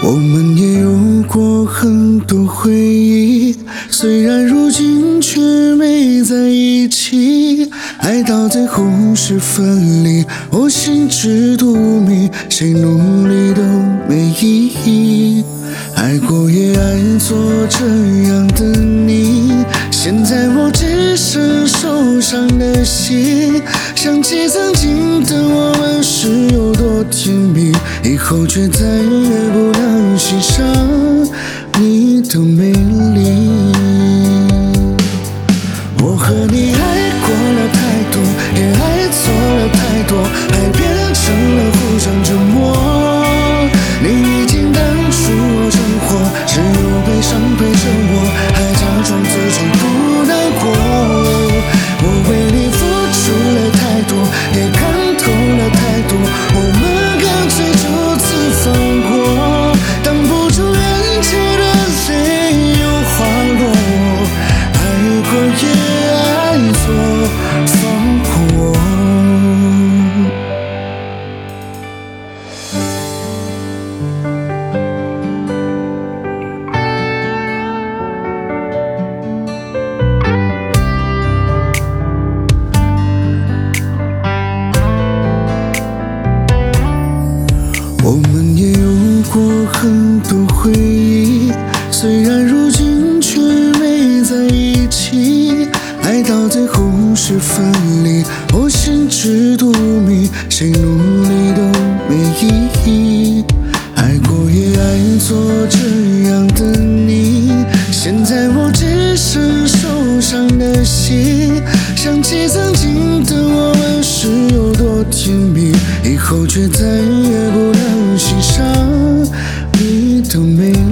我们也有过很多回忆，虽然如今却没在一起。爱到最后是分离，我心知肚明，谁努力都没意义。爱过也爱做这样的你，现在我只剩受伤的心。想起曾经的我们是有多甜蜜，以后却再也不能欣赏你的美丽。我和你爱过了太多，也爱错了太多，爱变成了互相折磨。你已经淡出我生活，只有悲伤陪着我，还假装自己不难过。我为你付出了太多，也看透了太多，我们干脆就此放过。挡不住人间的泪又滑落，爱过也爱错，放过。我们也有过很多回忆，虽然如今却没在一起。爱到最后是分离，我心知肚明，谁努力都没意义。爱过也爱做这样的你，现在我只剩受伤的心。想起曾经的我们是有多甜蜜，以后却再也不能欣赏你的美丽。